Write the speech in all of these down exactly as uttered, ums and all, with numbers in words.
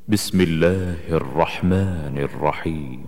بسم الله الرحمن الرحيم.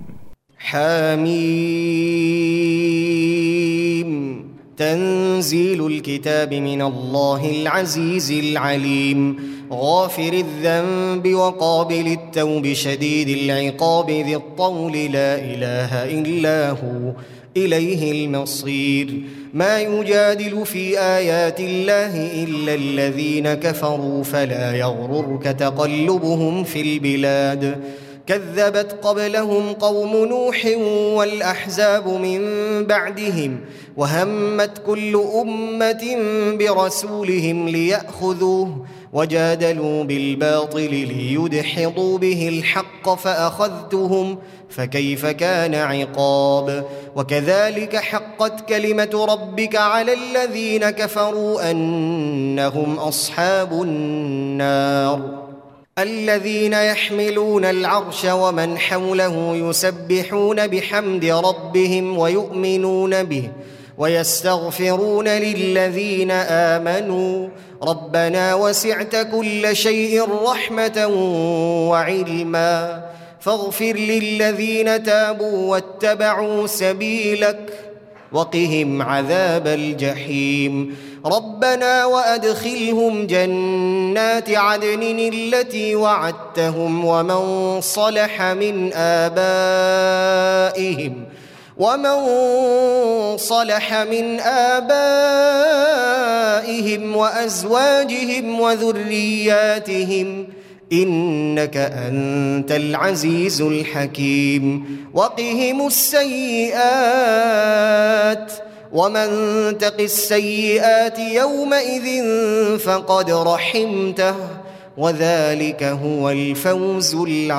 حميم. تنزيل الكتاب من الله العزيز العليم، غافر الذنب وقابل التوب شديد العقاب ذي الطول، لا إله إلا هو إليه المصير. ما يجادل في آيات الله إلا الذين كفروا، فلا يغررك تقلبهم في البلاد. كذبت قبلهم قوم نوح والأحزاب من بعدهم، وهمت كل أمة برسولهم ليأخذوه، وجادلوا بالباطل ليدحضوا به الحق فأخذتهم، فكيف كان عقاب. وكذلك حقت كلمة ربك على الذين كفروا أنهم أصحاب النار. الذين يحملون العرش ومن حوله يسبحون بحمد ربهم ويؤمنون به ويستغفرون للذين آمنوا ربنا وسعت كل شيء رحمة وعلما فاغفر للذين تابوا واتبعوا سبيلك وقهم عذاب الجحيم. ربنا وأدخلهم جنات عدن التي وعدتهم ومن صلح من آبائهم ومن صلح من آبائهم وأزواجهم وذرياتهم إنك أنت العزيز الحكيم. وقهم السيئات ومن تق السيئات يومئذ فقد رحمته وذلك هو الفوز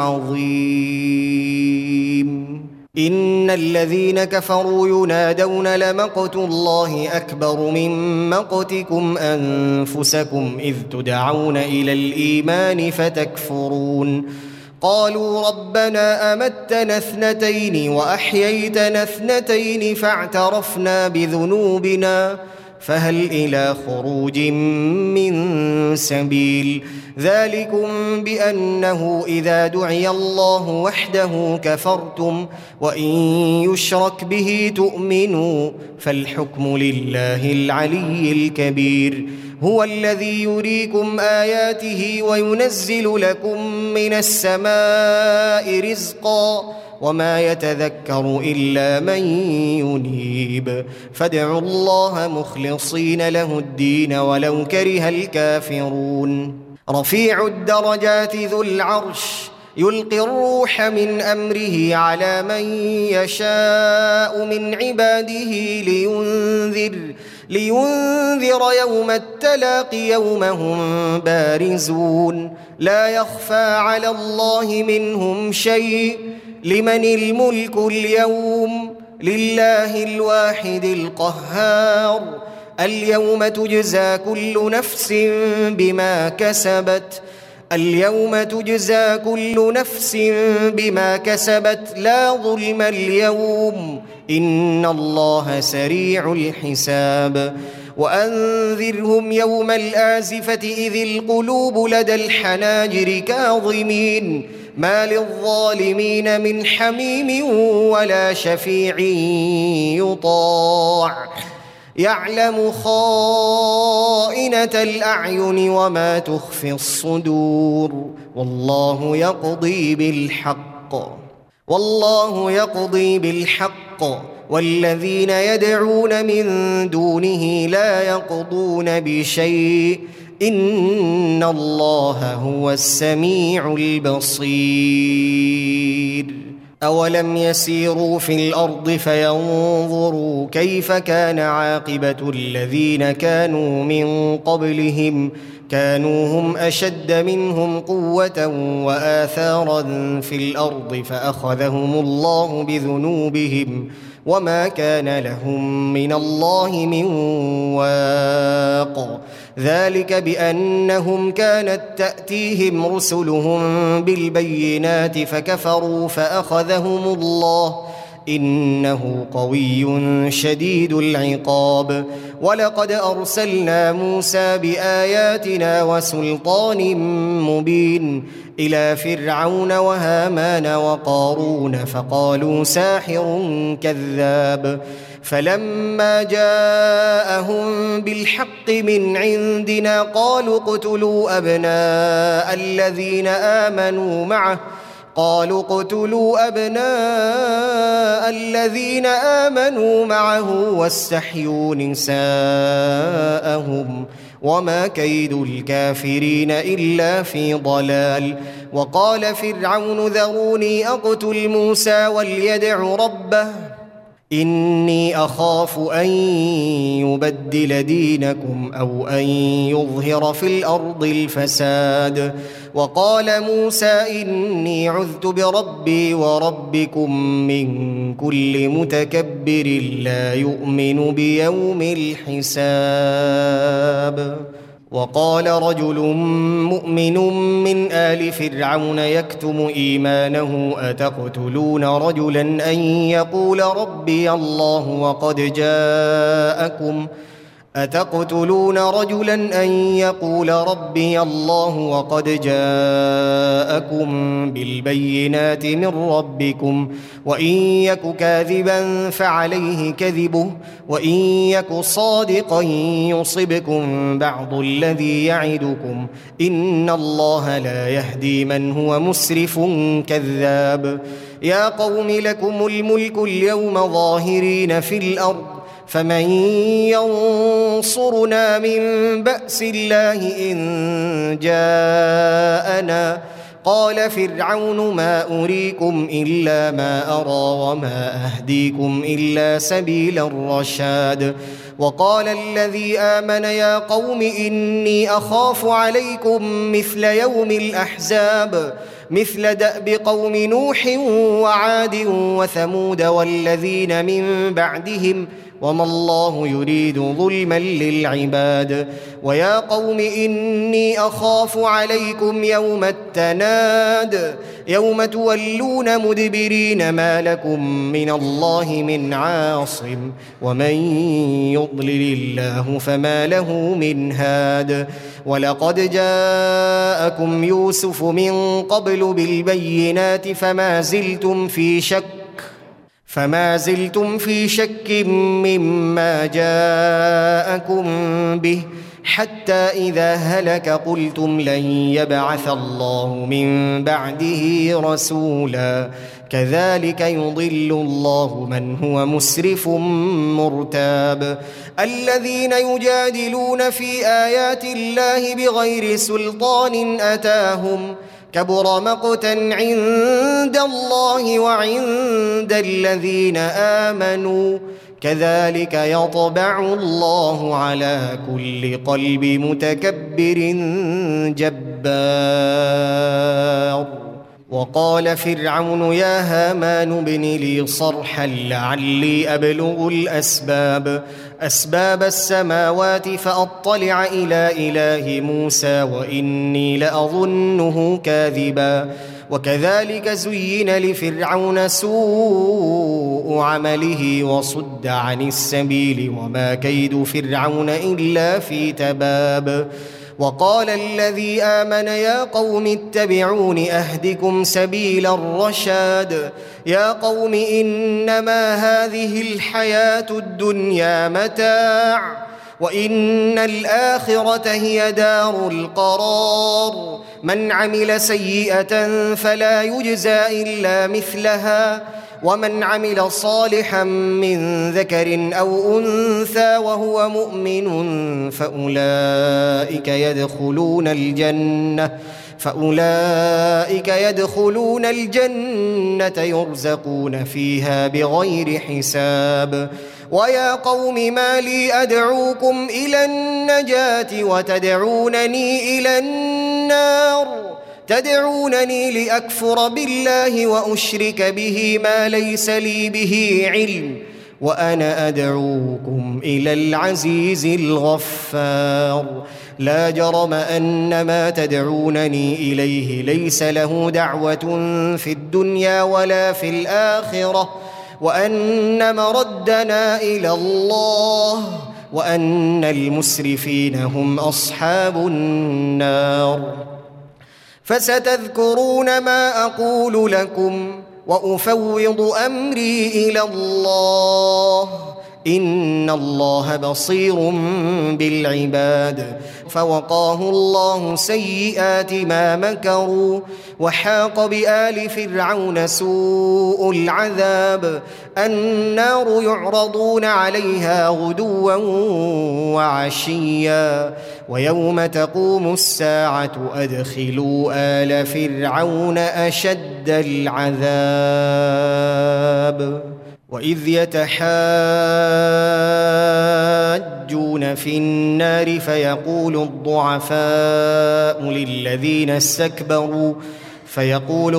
العظيم. إن الذين كفروا ينادون لمقت الله أكبر من مقتكم أنفسكم إذ تدعون إلى الإيمان فتكفرون. قالوا ربنا أمتنا اثنتين وأحييتنا اثنتين فاعترفنا بذنوبنا فهل إلى خروج من سبيل. ذلكم بأنه إذا دعي الله وحده كفرتم وإن يشرك به تؤمنوا فالحكم لله العلي الكبير. هو الذي يريكم آياته وينزل لكم من السماء رزقا وما يتذكر إلا من ينيب. فادعوا الله مخلصين له الدين ولو كره الكافرون. رفيع الدرجات ذو العرش يلقي الروح من أمره على من يشاء من عباده لينذر لينذر يوم التلاق يوم هم بارزون لا يخفى على الله منهم شيء. لمن الملك اليوم لله الواحد القهار. اليوم تجزى كل نفس بما كسبت اليوم تجزى كل نفس بما كسبت لا ظلم اليوم إن الله سريع الحساب. وأنذرهم يوم الآزفة إذ القلوب لدى الحناجر كاظمين ما للظالمين من حميم ولا شفيع يطاع. يعلم خائنة الأعين وما تخفي الصدور والله يقضي بالحق والله يقضي بالحق والذين يدعون من دونه لا يقضون بشيء إن الله هو السميع البصير. أولم يسيروا في الأرض فينظروا كيف كان عاقبة الذين كانوا من قبلهم كانوا هم أشد منهم قوة وآثارا في الأرض فأخذهم الله بذنوبهم وما كان لهم من الله من واق. ذلك بأنهم كانت تأتيهم رسلهم بالبينات فكفروا فأخذهم الله إنه قوي شديد العقاب. ولقد أرسلنا موسى بآياتنا وسلطان مبين إلى فرعون وهامان وقارون فقالوا ساحر كذاب. فلما جاءهم بالحق من عندنا قالوا اقتلوا أبناء الذين آمنوا معه قالوا اقتلوا أبناء الذين آمنوا معه واستحيوا نساءهم وما كيد الكافرين إلا في ضلال. وقال فرعون ذروني أقتل موسى وليدع ربه إني أخاف أن يبدل دينكم أو أن يظهر في الأرض الفساد. وقال موسى إني عذت بربي وربكم من كل متكبر لا يؤمن بيوم الحساب. وقال رجل مؤمن من آل فرعون يكتم إيمانه أتقتلون رجلا أن يقول ربي الله وقد جاءكم أتقتلون رجلا أن يقول ربي الله وقد جاءكم بالبينات من ربكم وإن يك كاذبا فعليه كذبه وإن يك صادقا يصبكم بعض الذي يعدكم إن الله لا يهدي من هو مسرف كذاب. يا قوم لكم الملك اليوم ظاهرين في الأرض فمن ينصرنا من بأس الله إن جاءنا. قال فرعون ما أريكم إلا ما أرى وما أهديكم إلا سبيل الرشاد. وقال الذي آمن يا قوم إني أخاف عليكم مثل يوم الأحزاب مثل دأب قوم نوح وعاد وثمود والذين من بعدهم وما الله يريد ظلما للعباد. ويا قوم إني أخاف عليكم يوم التناد يوم تولون مدبرين ما لكم من الله من عاصم ومن يضلل الله فما له من هاد. ولقد جاءكم يوسف من قبل بالبينات فما زلتم في شك فما زلتم في شك مما جاءكم به حتى إذا هلك قلتم لن يبعث الله من بعده رسولا. كذلك يضل الله من هو مسرف مرتاب. الذين يجادلون في آيات الله بغير سلطان أتاهم كبر مقتا عند الله وعند الذين آمنوا كذلك يطبع الله على كل قلب متكبر جبار. وقال فرعون يا هامان ابن لي صرحا لعلي أبلغ الأسباب أسباب السماوات فأطلع إلى إله موسى وإني لأظنه كاذبا. وكذلك زين لفرعون سوء عمله وصد عن السبيل وما كيد فرعون إلا في تباب. وقال الذي آمن يا قوم اتبعون أهدكم سبيل الرشاد. يا قوم إنما هذه الحياة الدنيا متاع وإن الآخرة هي دار القرار. من عمل سيئة فلا يجزى إلا مثلها ومن عمل صالحا من ذكر أو أنثى وهو مؤمن فأولئك يدخلون الجنة فأولئك يدخلون الجنة يرزقون فيها بغير حساب. ويا قوم ما لي أدعوكم إلى النجاة وتدعونني إلى النار تدعونني لأكفر بالله وأشرك به ما ليس لي به علم وأنا أدعوكم إلى العزيز الغفار. لا جرم أن ما تدعونني إليه ليس له دعوة في الدنيا ولا في الآخرة وأن مردنا إلى الله وأن المسرفين هم أصحاب النار. فستذكرون ما أقول لكم وأفوض أمري إلى الله إن الله بصير بالعباد. فوقاه الله سيئات ما مكروا وحاق بآل فرعون سوء العذاب. النار يعرضون عليها غدوا وعشيا ويوم تقوم الساعة أدخلوا آل فرعون أشد العذاب. وإذ يتحاجون في النار فيقول الضعفاء للذين استكبروا فيقول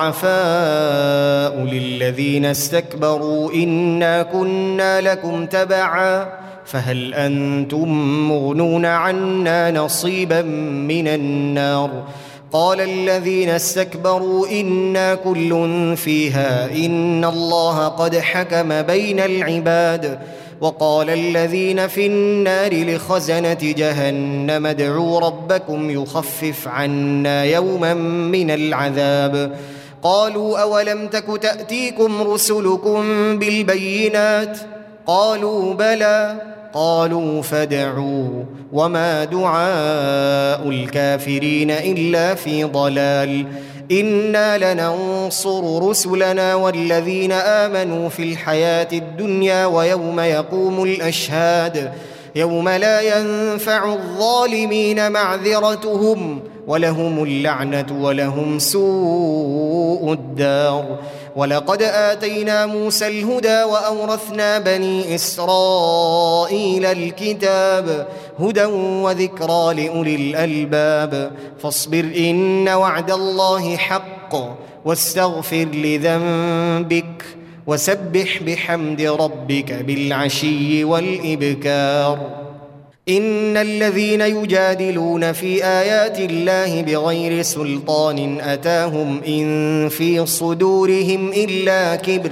الضعفاء للذين استكبروا إنا كنا لكم تبعا فهل أنتم مغنون عنا نصيبا من النار. قال الذين استكبروا إنا كل فيها إن الله قد حكم بين العباد. وقال الذين في النار لخزنة جهنم ادعوا ربكم يخفف عنا يوما من العذاب. قالوا أولم تك تأتيكم رسلكم بالبينات قالوا بلى قالوا فادعوا وما دعاء الكافرين إلا في ضلال. إنا لننصر رسلنا والذين آمنوا في الحياة الدنيا ويوم يقوم الأشهاد يوم لا ينفع الظالمين معذرتهم ولهم اللعنة ولهم سوء الدار. ولقد آتينا موسى الهدى وأورثنا بني إسرائيل الكتاب هدى وذكرى لأولي الألباب. فاصبر إن وعد الله حق واستغفر لذنبك وسبح بحمد ربك بالعشي والإبكار. إن الذين يجادلون في آيات الله بغير سلطان أتاهم إن في صدورهم إلا كبر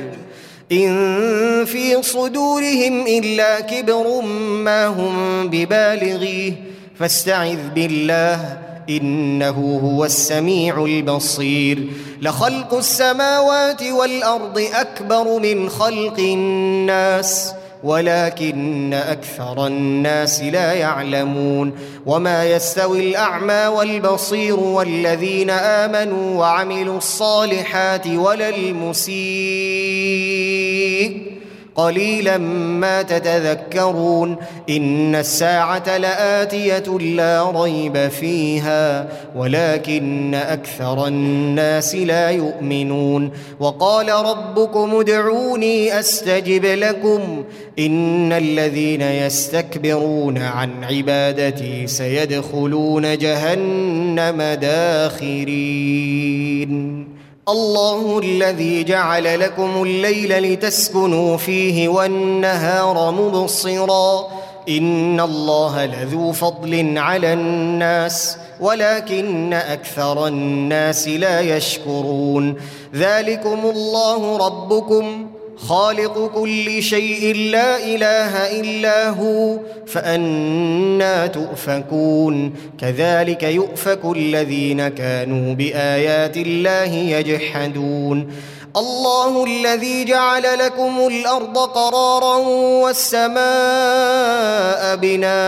إن في صدورهم إلا كبر ما هم ببالغيه فاستعذ بالله إنه هو السميع البصير. لخلق السماوات والأرض أكبر من خلق الناس ولكن أكثر الناس لا يعلمون. وما يستوي الأعمى والبصير والذين آمنوا وعملوا الصالحات ولا المسيء قليلا ما تتذكرون. إن الساعة لآتية لا ريب فيها ولكن أكثر الناس لا يؤمنون. وقال ربكم ادعوني أستجب لكم إن الذين يستكبرون عن عبادتي سيدخلون جهنم داخرين. الله الذي جعل لكم الليل لتسكنوا فيه والنهار مبصرا إن الله لذو فضل على الناس ولكن أكثر الناس لا يشكرون. ذلكم الله ربكم خالق كل شيء لا إله إلا هو فأنى تؤفكون. كذلك يؤفك الذين كانوا بآيات الله يجحدون. الله الذي جعل لكم الأرض قرارا والسماء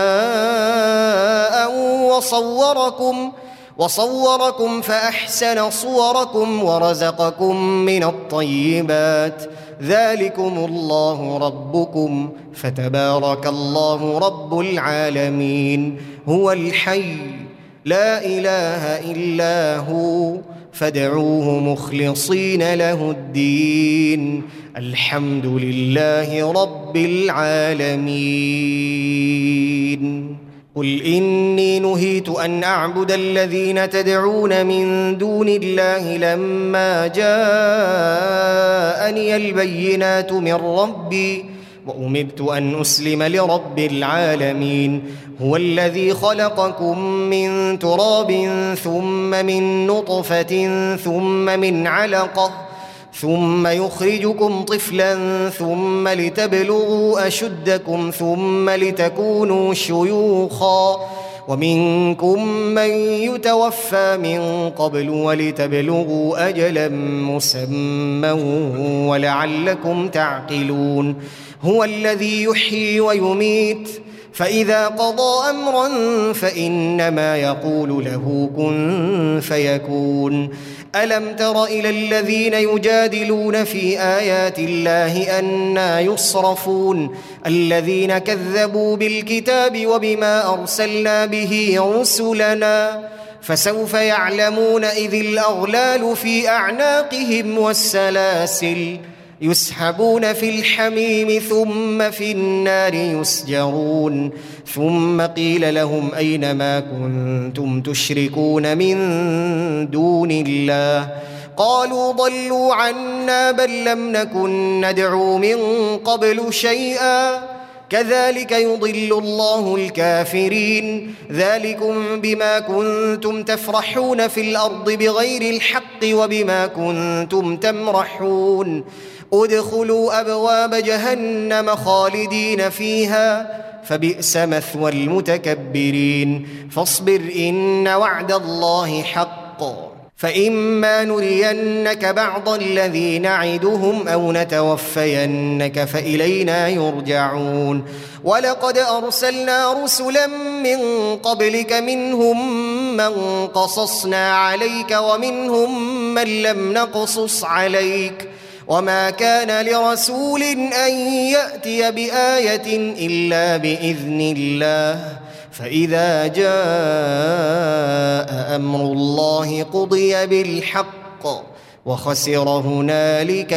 بناء وصوركم وصوركم فأحسن صوركم ورزقكم من الطيبات. ذلكم الله ربكم فتبارك الله رب العالمين. هو الحي لا إله إلا هو فادعوه مخلصين له الدين الحمد لله رب العالمين. قل إني نهيت أن أعبد الذين تدعون من دون الله لما جاءني البينات من ربي وأمرت أن أسلم لرب العالمين. هو الذي خلقكم من تراب ثم من نطفة ثم من علقة ثم يخرجكم طفلا ثم لتبلغوا أشدكم ثم لتكونوا شيوخا ومنكم من يتوفى من قبل ولتبلغوا أجلا مسمى ولعلكم تعقلون هو الذي يحيي ويميت فإذا قضى أمرا فإنما يقول له كن فيكون ألم تر إلى الذين يجادلون في آيات الله أنى يصرفون الذين كذبوا بالكتاب وبما أرسلنا به رسلنا فسوف يعلمون إذ الأغلال في أعناقهم والسلاسل يسحبون في الحميم ثم في النار يسجرون ثم قيل لهم أين ما كنتم تشركون من دون الله قالوا ضلوا عنا بل لم نكن ندعو من قبل شيئا كذلك يضل الله الكافرين ذلكم بما كنتم تفرحون في الأرض بغير الحق وبما كنتم تمرحون ادخلوا أبواب جهنم خالدين فيها فبئس مثوى المتكبرين فاصبر إن وعد الله حق فإما نرينك بعض الذي نعدهم أو نتوفينك فإلينا يرجعون ولقد أرسلنا رسلا من قبلك منهم من قصصنا عليك ومنهم من لم نقصص عليك وما كان لرسول أن يأتي بآية إلا بإذن الله فإذا جاء أمر الله قضي بالحق وخسر هنالك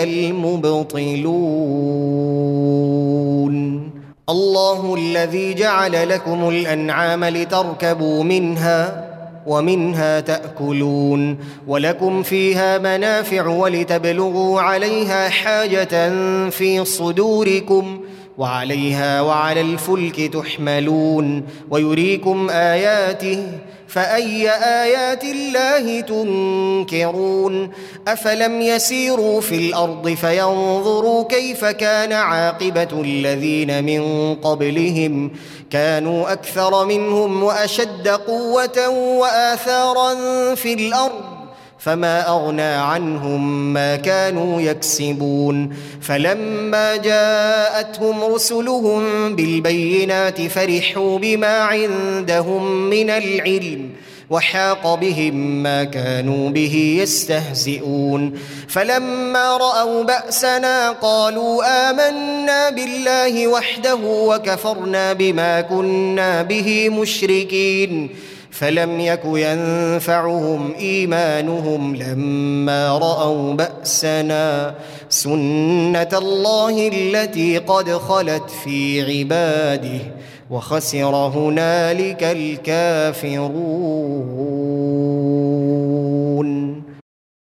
المبطلون الله الذي جعل لكم الأنعام لتركبوا منها ومنها تأكلون ولكم فيها منافع ولتبلغوا عليها حاجة في صدوركم وعليها وعلى الفلك تحملون ويريكم آياته فأي آيات الله تنكرون أفلم يسيروا في الأرض فينظروا كيف كان عاقبة الذين من قبلهم كانوا أكثر منهم وأشد قوة وآثارا في الأرض فما أغنى عنهم ما كانوا يكسبون فلما جاءتهم رسلهم بالبينات فرحوا بما عندهم من العلم وحاق بهم ما كانوا به يستهزئون فلما رأوا بأسنا قالوا آمنا بالله وحده وكفرنا بما كنا به مشركين فلم يك ينفعهم إيمانهم لما رأوا بأسنا سنة الله التي قد خلت في عباده وخسر هنالك الكافرون